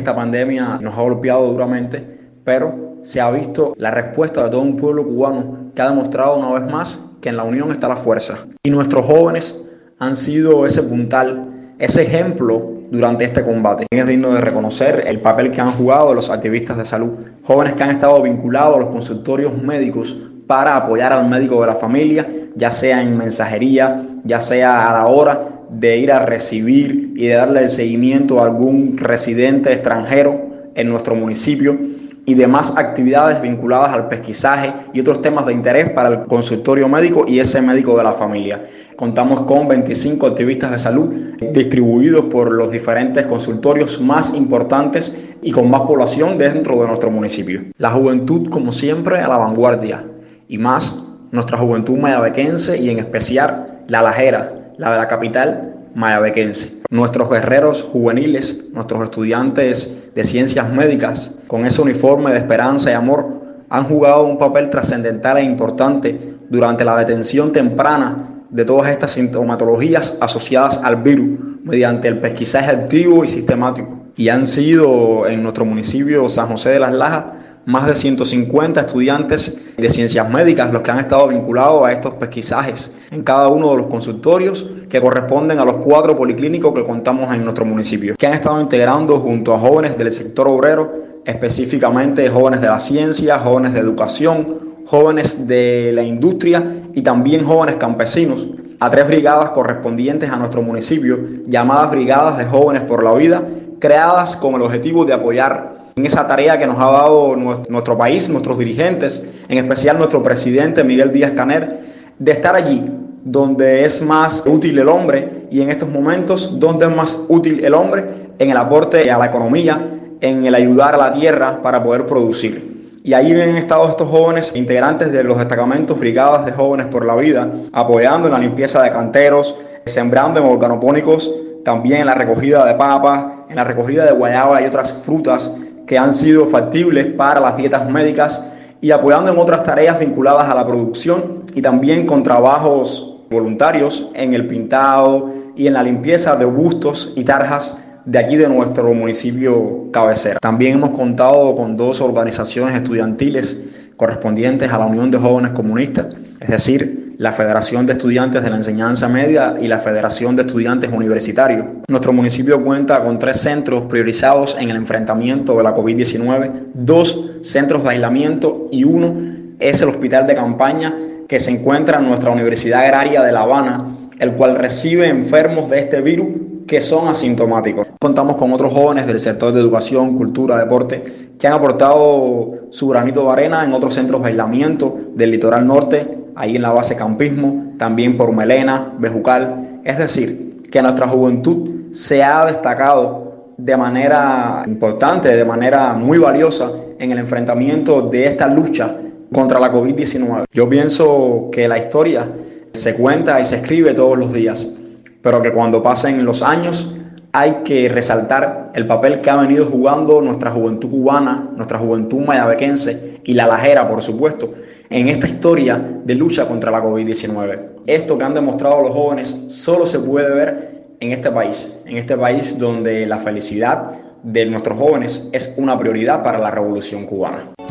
esta pandemia nos ha golpeado duramente, pero se ha visto la respuesta de todo un pueblo cubano que ha demostrado una vez más que en la unión está la fuerza. Y nuestros jóvenes han sido ese puntal, ese ejemplo durante este combate. Es digno de reconocer el papel que han jugado los activistas de salud, jóvenes que han estado vinculados a los consultorios médicos para apoyar al médico de la familia, ya sea en mensajería, ya sea a la hora de ir a recibir y de darle el seguimiento a algún residente extranjero en nuestro municipio, y demás actividades vinculadas al pesquisaje y otros temas de interés para el consultorio médico y ese médico de la familia. Contamos con 25 activistas de salud distribuidos por los diferentes consultorios más importantes y con más población dentro de nuestro municipio. La juventud, como siempre, a la vanguardia, y más nuestra juventud mayabequense y en especial la lajera, la de la capital mayabequense. Nuestros guerreros juveniles, nuestros estudiantes de ciencias médicas, con ese uniforme de esperanza y amor, han jugado un papel trascendental e importante durante la detención temprana de todas estas sintomatologías asociadas al virus mediante el pesquisaje activo y sistemático. Y han sido en nuestro municipio San José de las Lajas más de 150 estudiantes de ciencias médicas los que han estado vinculados a estos pesquisajes en cada uno de los consultorios que corresponden a los 4 policlínicos que contamos en nuestro municipio, que han estado integrando junto a jóvenes del sector obrero, específicamente jóvenes de la ciencia, jóvenes de educación, jóvenes de la industria y también jóvenes campesinos, a 3 brigadas correspondientes a nuestro municipio, llamadas Brigadas de Jóvenes por la Vida, creadas con el objetivo de apoyar en esa tarea que nos ha dado nuestro país, nuestros dirigentes, en especial nuestro presidente Miguel Díaz-Canel, de estar allí donde es más útil el hombre, y en estos momentos donde es más útil el hombre en el aporte a la economía, en el ayudar a la tierra para poder producir. Y ahí han estado estos jóvenes integrantes de los destacamentos Brigadas de Jóvenes por la Vida, apoyando en la limpieza de canteros, sembrando en organopónicos, también en la recogida de papas, en la recogida de guayaba y otras frutas que han sido factibles para las dietas médicas, y apoyando en otras tareas vinculadas a la producción y también con trabajos voluntarios en el pintado y en la limpieza de bustos y tarjas de aquí de nuestro municipio cabecera. También hemos contado con 2 organizaciones estudiantiles correspondientes a la Unión de Jóvenes Comunistas, es decir, la Federación de Estudiantes de la Enseñanza Media y la Federación de Estudiantes Universitarios. Nuestro municipio cuenta con 3 centros priorizados en el enfrentamiento de la COVID-19, 2 centros de aislamiento y 1 es el hospital de campaña que se encuentra en nuestra Universidad Agraria de La Habana, el cual recibe enfermos de este virus que son asintomáticos. Contamos con otros jóvenes del sector de educación, cultura, deporte, que han aportado su granito de arena en otros centros de aislamiento del litoral norte, ahí en la base Campismo, también por Melena, Bejucal. Es decir, que nuestra juventud se ha destacado de manera importante, de manera muy valiosa en el enfrentamiento de esta lucha contra la COVID-19. Yo pienso que la historia se cuenta y se escribe todos los días, pero que cuando pasen los años hay que resaltar el papel que ha venido jugando nuestra juventud cubana, nuestra juventud mayabequense y la lajera, por supuesto, en esta historia de lucha contra la COVID-19. Esto que han demostrado los jóvenes solo se puede ver en este país donde la felicidad de nuestros jóvenes es una prioridad para la revolución cubana.